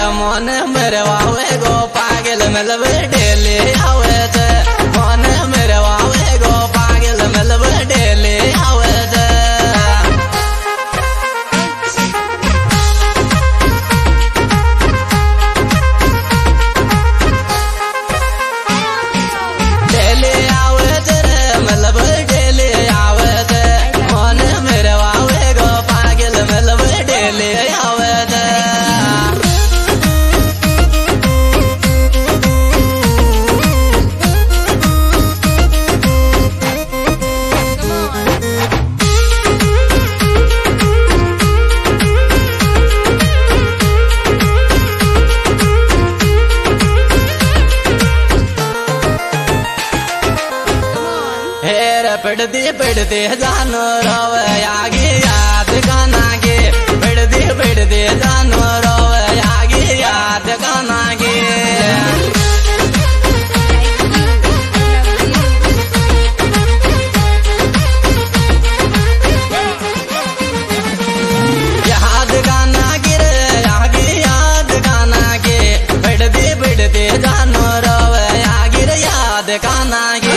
मन मेरे वावे गो पागल मतलब डेली आवे थे मन मेरे वावे गो पागल मतलब डेली आवे थे डेली आवे थे मतलब डेली आवे थे मन मेरे वावे गो पागल मतलब डेली आवे थे पिड़ते जानो रोवे आगे याद गाना के पिड़ते जानो रोवे आगे याद गाना के याद गाना के आगे याद गाना के पिड़ते जानो रोवे आगे याद गाना के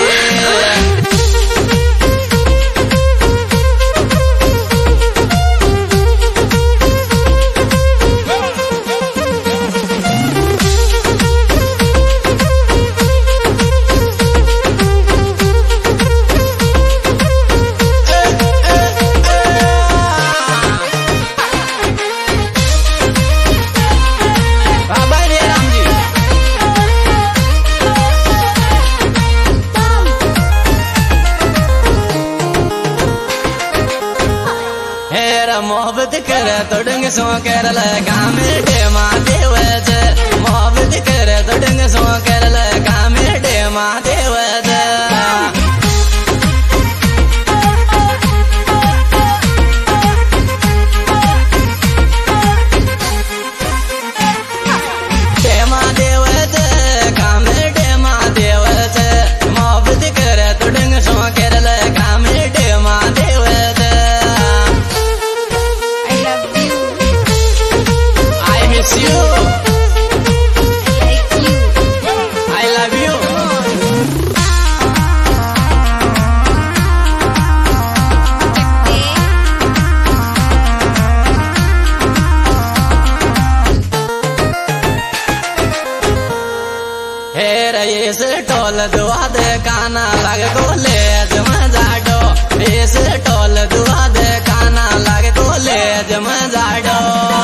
मोहब्बत करे तो डंग सो कर लगा मेरे माँ देवज मोहब्बत करे तो डंग सो कर लगा मेरे माँ देवज डेमा देवज काम डेमा देवज मोहब्बत करे तो डंग सो कर लगा मेरे माँ देवज you I love you हे रे से टोल दुआ दे काना लग गोले जमा जाडो इस टोल दुआ दे काना लग गोले जमा जाडो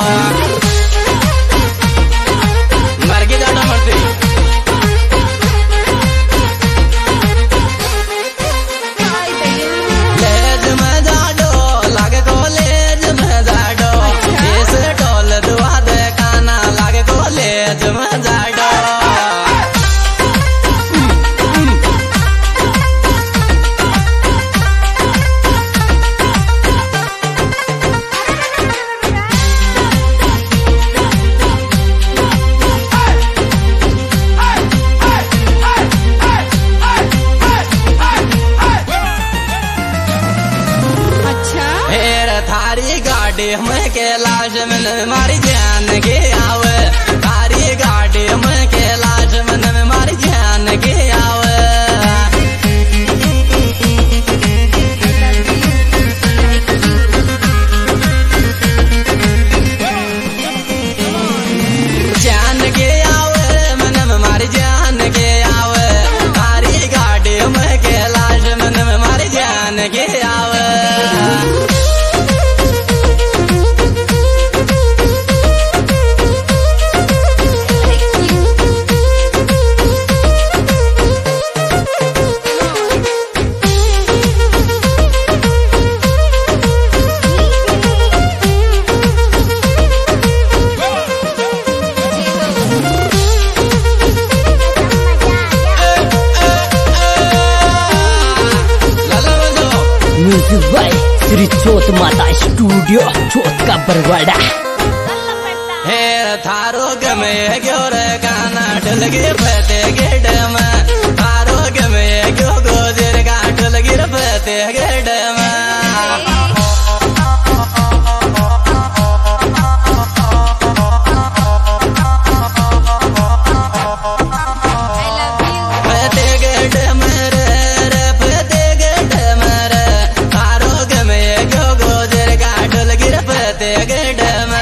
मैं कैलाश में मारी जान के आवे तारी गाड़ी में कैलाश में मारी जान के आवे जान के आवे मन में मारी जान के आवे तारी गाड़ी में कैलाश में मारी जान के आवे म्यूजिक बाय श्री चोत माता स्टूडियो चोत का बरवाड़ा हे थारो गमे ग्योर गाना डल गिर फते गेड में थारो गमे ग्यो गोजर का डल गिर फते गेड में फतेहगढ़ में